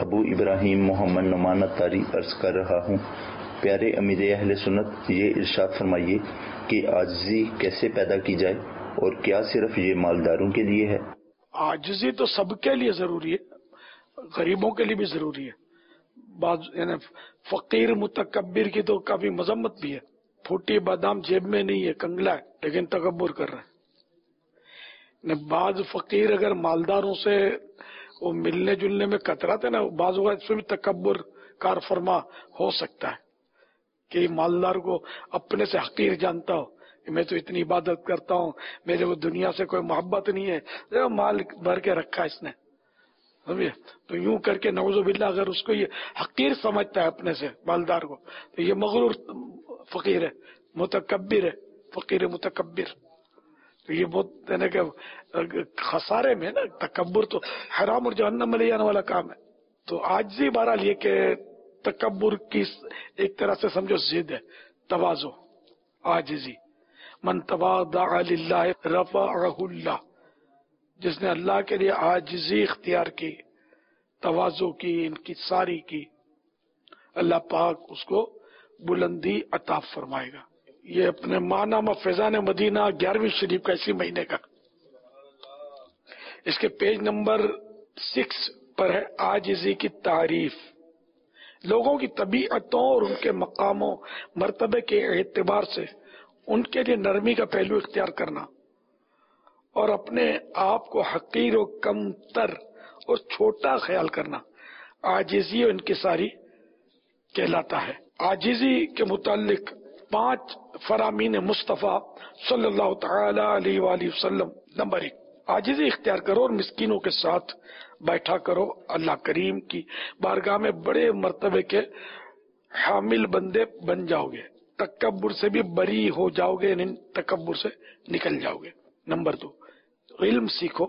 ابو ابراہیم محمد نعمان اتاری عرض کر رہا ہوں، پیارے امیر اہل سنت، یہ ارشاد فرمائیے کہ عاجزی کیسے پیدا کی جائے اور کیا صرف یہ مالداروں کے لیے ہے؟ عاجزی تو سب کے لیے ضروری ہے، غریبوں کے لیے بھی ضروری ہے۔ بعض یعنی فقیر متکبر کی تو کافی مذمت بھی ہے، پھوٹی بادام جیب میں نہیں ہے، کنگلا ہے لیکن تکبر کر رہا ہے۔ بعض فقیر اگر مالداروں سے وہ ملنے جلنے میں کتراتے نا، بعض اوقات اس میں بھی تکبر کار فرما ہو سکتا ہے کہ مالدار کو اپنے سے حقیر جانتا ہو، میں تو اتنی عبادت کرتا ہوں، میرے کو دنیا سے کوئی محبت نہیں ہے، مال بھر کے رکھا اس نے، سمجھے؟ تو یوں کر کے نعوذ باللہ اگر اس کو یہ حقیر سمجھتا ہے اپنے سے مالدار کو، تو یہ مغرور فقیر ہے، متکبر ہے، فقیر متکبر۔ تو یہ بہت یعنی کہ خسارے میں نا، تکبر تو حرام اور جہنم میں لے جانے والا کام ہے۔ تو عاجزی بہرحال یہ کہ تکبر کی ایک طرح سے سمجھو ضد ہے، تواضع، عاجزی۔ من تواضع للہ رفعہ اللہ، جس نے اللہ کے لیے عاجزی اختیار کی، تواضع کی، انکساری کی، اللہ پاک اس کو بلندی عطا فرمائے گا۔ یہ اپنے ماہنامہ فیضان مدینہ 11ویں شریف کا اسی مہینے کا، اس کے پیج نمبر 6 پر ہے عاجزی کی تعریف۔ لوگوں کی طبیعتوں اور ان کے مقام و مرتبے کے اعتبار سے ان کے لیے نرمی کا پہلو اختیار کرنا اور اپنے آپ کو حقیر و کم تر اور چھوٹا خیال کرنا عاجزی و انکساری کہلاتا ہے۔ عاجزی کے متعلق 5 فرامین مصطفیٰ صلی اللہ تعالی علیہ وآلہ وسلم۔ نمبر 1، عاجزی اختیار کرو اور مسکینوں کے ساتھ بیٹھا کرو، اللہ کریم کی بارگاہ میں بڑے مرتبے کے حامل بندے بن جاؤ گے، تکبر سے بھی بری ہو جاؤ گے، یعنی تکبر سے نکل جاؤ گے۔ نمبر 2، علم سیکھو،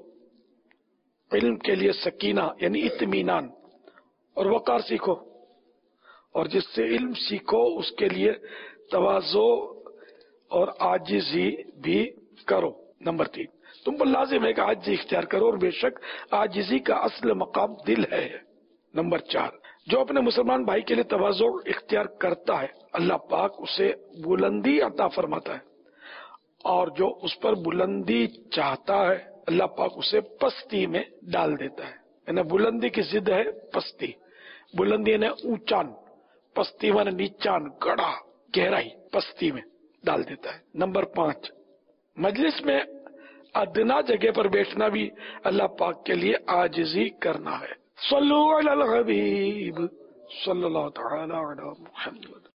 علم کے لیے سکینہ یعنی اطمینان اور وقار سیکھو، اور جس سے علم سیکھو اس کے لیے تواضع اور عاجزی بھی کرو۔ نمبر 3، تم پر لازم ہے کہ عاجزی اختیار کرو، اور بے شک عاجزی کا اصل مقام دل ہے۔ نمبر 4، جو اپنے مسلمان بھائی کے لیے تواضع اختیار کرتا ہے اللہ پاک اسے بلندی عطا فرماتا ہے، اور جو اس پر بلندی چاہتا ہے اللہ پاک اسے پستی میں ڈال دیتا ہے۔ یعنی بلندی کی ضد ہے پستی، بلندی یعنی اونچان، پستی یعنی نیچان، گڑھا، گہرائی، پستی میں ڈال دیتا ہے۔ نمبر 5، مجلس میں ادنا جگہ پر بیٹھنا بھی اللہ پاک کے لیے عاجزی کرنا ہے۔ صلو علی الحبیب صلی اللہ تعالی علی محمد۔